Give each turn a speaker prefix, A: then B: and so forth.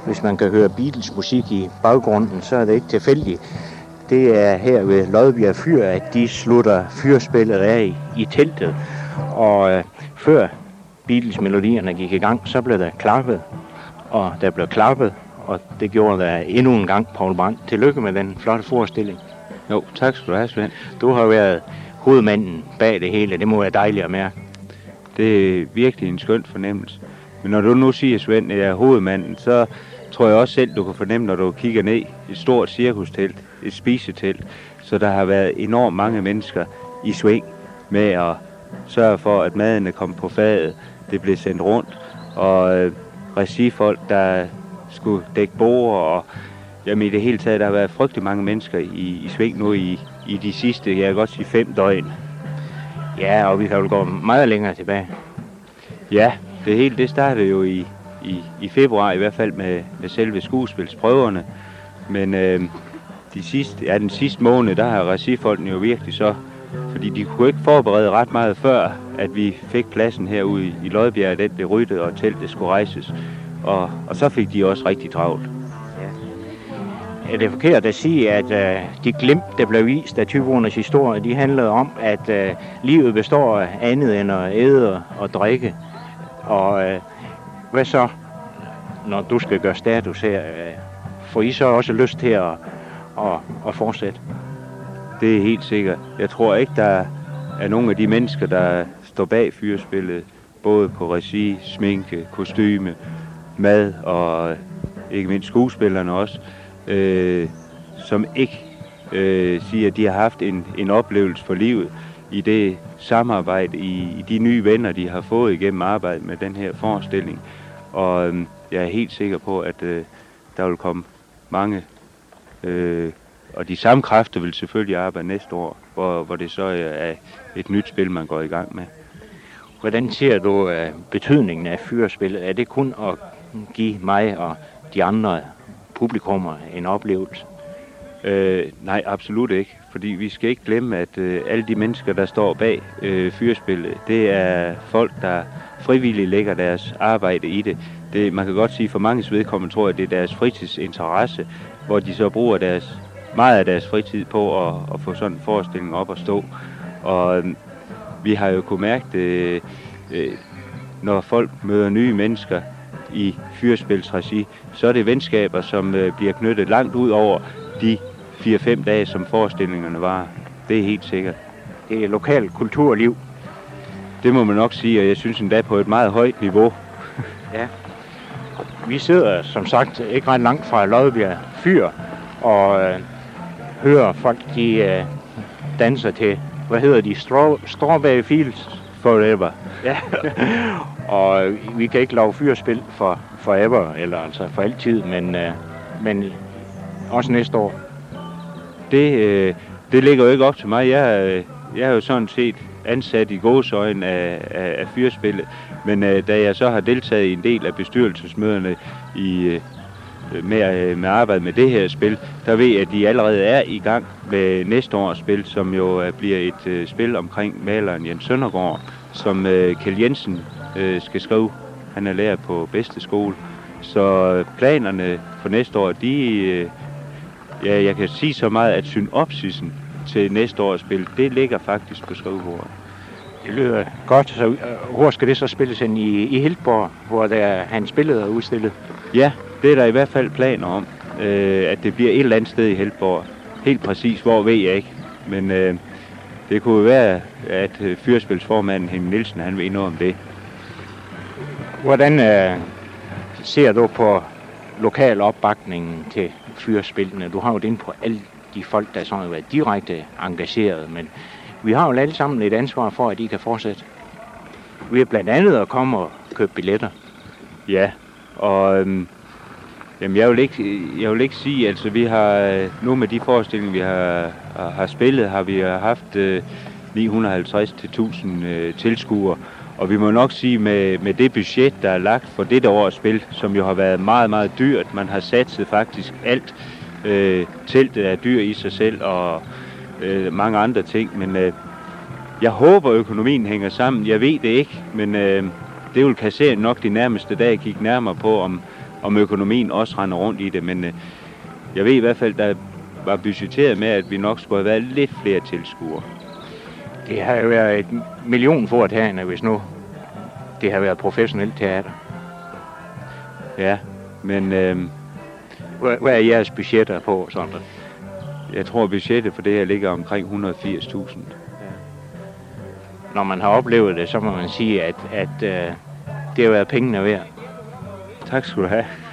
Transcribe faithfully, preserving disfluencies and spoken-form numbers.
A: hvis man kan høre Beatles musik i baggrunden, så er det ikke tilfældigt. Det er her ved Lodbjerg Fyr, at de slutter fyrspillet af i, i teltet. Og øh, før Beatles-melodierne gik i gang, så blev der klappet, og der blev klappet, og det gjorde der endnu en gang, Poul Brandt. Tillykke med den flotte forestilling.
B: Jo, tak skal du have, Svend.
A: Du har været hovedmanden bag det hele. Det må være dejligt at mærke.
B: Det er virkelig en skøn fornemmelse. Men når du nu siger, Svend, at jeg er hovedmanden, så tror jeg også selv, du kan fornemme, når du kigger ned i et stort cirkustelt, et spisetelt, så der har været enormt mange mennesker i sving med at sørge for, at maden er kommet på fadet, det blev sendt rundt, og øh, regifolk, der skulle dække bord, og jamen, i det hele taget, der har været frygtelig mange mennesker i, i sving nu i, i de sidste, jeg kan godt sige, fem døgn.
A: Ja, og vi kan jo gå meget længere tilbage.
B: Ja, det hele det startede jo i, i, i februar, i hvert fald med, med selve skuespilsprøverne. Men øh, de sidste, ja, den sidste måned, der har regifolkene jo virkelig så, fordi de kunne ikke forberede ret meget før, at vi fik pladsen herude i, i Lodbjerg, den blev ryddet, og teltet skulle rejses. Og, og så fik de også rigtig travlt.
A: Ja. Er det forkert at sige, at øh, de glimt, der blev vist af tyveårnes historie, de handlede om, at øh, livet består af andet end at æde og drikke? Og øh, hvad så, når du skal gøre status her? Øh, får I så også lyst til at, at, at fortsætte?
B: Det er helt sikkert. Jeg tror ikke, der er nogen af de mennesker, der står bag fyrspillet, både på regi, sminke, kostyme, mad og ikke mindst skuespillerne også, øh, som ikke øh, siger, at de har haft en, en oplevelse for livet i det samarbejde, i, i de nye venner, de har fået igennem arbejde med den her forestilling. Og øh, jeg er helt sikker på, at øh, der vil komme mange, øh, og de samme kræfter vil selvfølgelig arbejde næste år, hvor, hvor det så er et nyt spil, man går i gang med.
A: Hvordan ser du uh, betydningen af fyrspillet? Er det kun at give mig og de andre publikummer en oplevelse?
B: Øh, nej, absolut ikke. Fordi vi skal ikke glemme, at øh, alle de mennesker, der står bag øh, fyrspillet, det er folk, der frivilligt lægger deres arbejde i det. det. Man kan godt sige, for manges vedkommende tror jeg, det er deres fritidsinteresse, hvor de så bruger deres, meget af deres fritid på at, at få sådan en forestilling op at stå. Og øh, vi har jo kunnet mærke det, øh, når folk møder nye mennesker i fyrspilsregi, så er det venskaber, som øh, bliver knyttet langt ud over de fire fem dage, som forestillingerne var. Det er helt sikkert.
A: Det er lokalt kulturliv.
B: Det må man nok sige, og jeg synes endda på et meget højt niveau.
A: Ja. Vi sidder som sagt ikke ret langt fra Lodbjerg Fyr, og øh, hører folk, de øh, danser til, hvad hedder de, Straw, Strawberry Fields Forever. Ja. Og vi kan ikke lave fyrspil for forever, eller altså for altid, men, øh, men også næste år.
B: Det, øh, det ligger jo ikke op til mig. Jeg, jeg er jo sådan set ansat i gåseøjne af, af, af fyrspillet, men øh, da jeg så har deltaget i en del af bestyrelsesmøderne i, øh, med, med arbejde med det her spil, der ved jeg, at de allerede er i gang med næste års spil, som jo øh, bliver et øh, spil omkring maleren Jens Søndergaard, som øh, Kjeld Jensen øh, skal skrive. Han er lærer på bedste skole. Så planerne for næste år, de, øh, ja, jeg kan sige så meget, at synopsisen til næste års spil, det ligger faktisk på skrivebordet.
A: Det lyder godt. Så uh, hvor skal det så spilles hen i, i Hildborg, hvor der, han spillede og udstillet?
B: Ja, det er der i hvert fald planer om, øh, at det bliver et eller andet sted i Hildborg. Helt præcis, hvor ved jeg ikke. Men øh, det kunne være, at øh, fyrspilsformanden Henning Nielsen, han ved noget om det.
A: Hvordan øh, ser du på lokal opbakningen til fyrspillene? Du har jo den på alle de folk, der sådan har været direkte engageret, men vi har jo alle sammen et ansvar for, at de kan fortsætte. Vi er blandt andet at komme og købe billetter.
B: Ja, og øhm, jamen jeg vil ikke, jeg vil ikke sige, altså vi har nu med de forestillinger, vi har, har spillet, har vi haft øh, ni hundrede og halvtreds til tusind øh, tilskuere. Og vi må nok sige, med, med det budget, der er lagt for dette års spil, som jo har været meget, meget dyrt. Man har satset faktisk alt. Øh, teltet er dyr i sig selv, og øh, mange andre ting. Men øh, jeg håber, økonomien hænger sammen. Jeg ved det ikke, men øh, det vil kassere nok de nærmeste dage kigge nærmere på, om, om økonomien også render rundt i det, men øh, jeg ved i hvert fald, der var budgetteret med, at vi nok skulle have været lidt flere tilskuere.
A: Det har jo været et millionforetagende, hvis nu det har været professionelt teater.
B: Ja, men øh,
A: Hvad, hvad er jeres budgetter på sådan noget?
B: jeg tror, budgettet for det her ligger omkring et hundrede og firs tusind.
A: Når man har oplevet det, så må man sige, at, at uh, det har været pengene værd.
B: Tak skal du have.